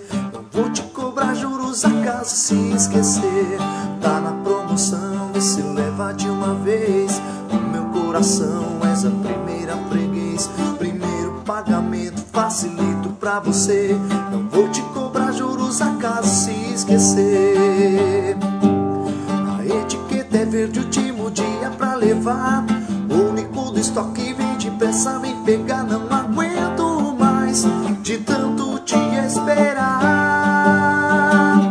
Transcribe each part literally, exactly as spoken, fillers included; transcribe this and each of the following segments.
Não vou te cobrar juros acaso se esquecer. Tá na promoção, vê se leva de uma vez. No meu coração és a primeira freguês. Primeiro pagamento facilito pra você. Não vou te cobrar juros acaso se esquecer. A etiqueta é verde, último dia pra levar. O único do estoque, vem depressa, vem pegar. Não aguento mais de tanto te esperar.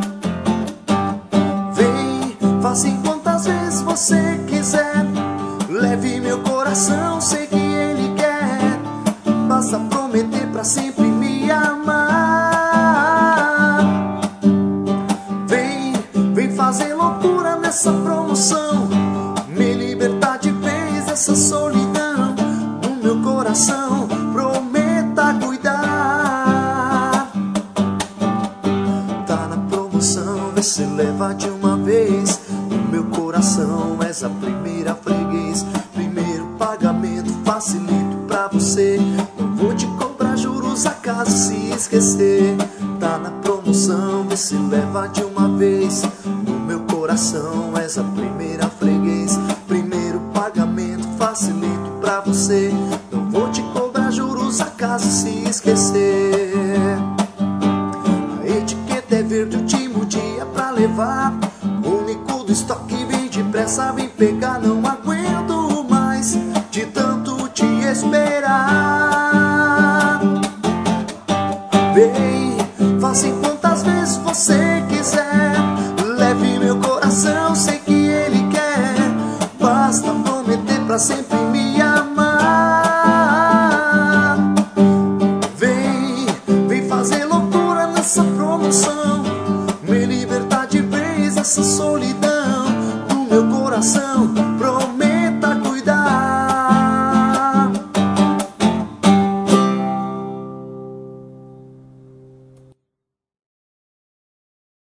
Vem, faça em quantas vezes você quiser. Leve meu coração, sei que ele quer. Basta prometer pra sempre me amar. Vem, vem fazer loucura nessa promoção. Me libertar de vez dessa solidão. No meu coração, prometa cuidar. Tá na promoção, vê se leva de uma vez. No meu coração és a primeira freguês. Primeiro pagamento facilito pra você. Não vou te cobrar juros acaso se esquecer. Tá na promoção, vê se leva de uma vez. No meu coração és a primeira freguês. Primeiro pagamento facilito pra você. Não vou te cobrar juros acaso se esquecer. A etiqueta é verde, último dia pra levar. O único do estoque, vem depressa, vem pegar. Não aguento mais de tanto te esperar. Vem, faça em quantas vezes você quiser. Leve meu coração, sei que ele quer. Basta prometer pra sempre me amar. Vem, vem fazer loucura nessa promoção. Me libertar de vez essa solidão. Do meu coração, prometo